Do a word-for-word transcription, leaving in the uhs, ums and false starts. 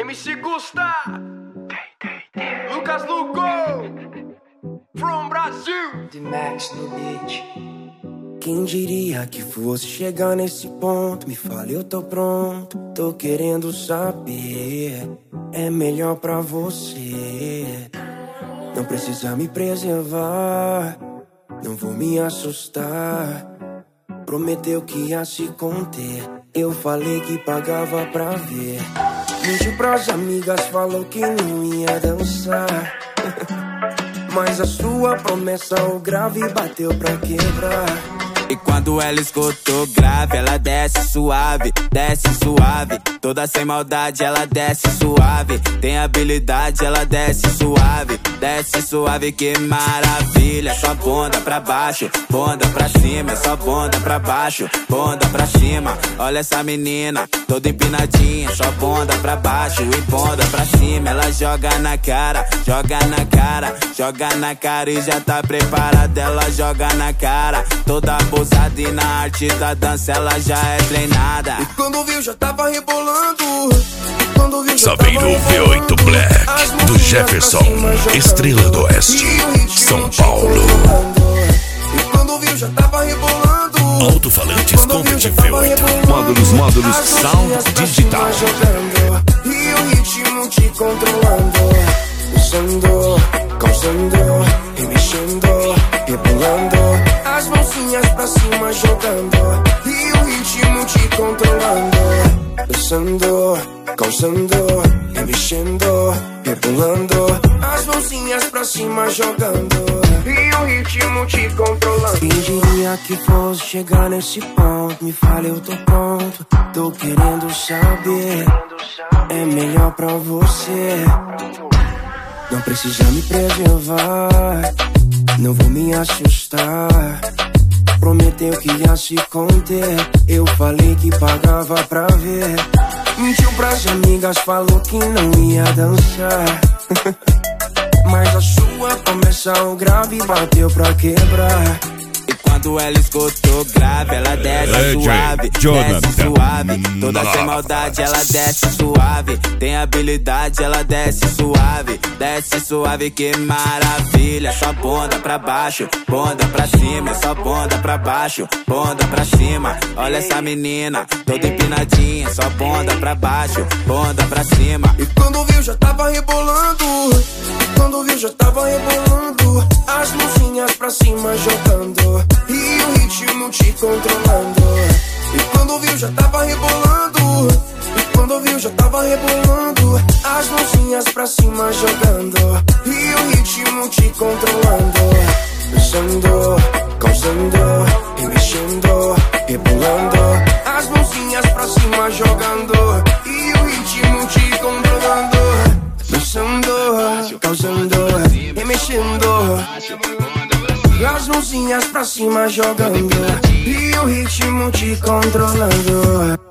M C Gusta, Lucas Lugo, from Brasil, The Max no beat. Quem diria que fosse chegar nesse ponto? Me fala, eu tô pronto. Tô querendo saber. É melhor pra você. Não precisa me preservar. Não vou me assustar. Prometeu que ia se conter. Eu falei que pagava pra ver. Mentiu pras amigas, falou que não ia dançar. Mas a sua promessa, o grave bateu pra quebrar. E quando ela escutou grave, ela desce suave, desce suave. Toda sem maldade, ela desce suave. Tem habilidade, ela desce suave, desce suave, que maravilha. Só bunda pra baixo, bunda pra cima. É só bunda pra baixo, bunda pra cima. Olha essa menina, toda empinadinha. Só bunda pra baixo e bunda pra cima. Ela joga na cara, joga na cara, joga na cara e já tá preparada. Ela joga na cara, toda ousada e na arte da dança ela já é treinada. E quando viu já tava rebolando. E quando viu já Saveiro tava V oito Black do Jefferson, Estrela do Oeste, São Paulo. E quando viu já tava rebolando. Alto-falantes Combat V oito, módulos, módulos, sound digital. E o ritmo te controlando. Usando, causando, remexendo, rebolando. As mãozinhas pra cima jogando. E o ritmo te controlando. Dançando, causando, remexendo, rebolando. As mãozinhas pra cima jogando. E o ritmo te controlando. Quem diria que fosse chegar nesse ponto? Me fala, eu tô pronto. Tô querendo saber. É melhor pra você. Não precisa me preservar. Não vou me assustar. Prometeu que ia se conter. Eu falei que pagava pra ver. Mentiu pras amigas, falou que não ia dançar. Mas a sua promessa, o grave bateu pra quebrar. E quando ela escutou grave, ela desce É, suave, Jonathan. desce suave. Toda sem maldade, ela desce suave. Tem habilidade, ela desce suave, desce suave, que maravilha. Só bunda pra baixo, bunda pra cima. Só bunda pra baixo, bunda pra cima. Olha essa menina, toda empinadinha. Só bunda pra baixo, bunda pra cima. E quando viu já tava rebolando. E quando viu já tava rebolando. As mãozinhas pra cima jogando. E o ritmo te controlando. E quando viu já tava rebolando. E quando viu já tava rebolando. As mãozinhas pra cima jogando. E o ritmo te controlando. Dançando, causando, remexendo, rebolando. As mãozinhas pra cima jogando. E o ritmo te controlando. Dançando, causando, remexendo. As mãozinhas pra cima jogando. E o ritmo te controlando.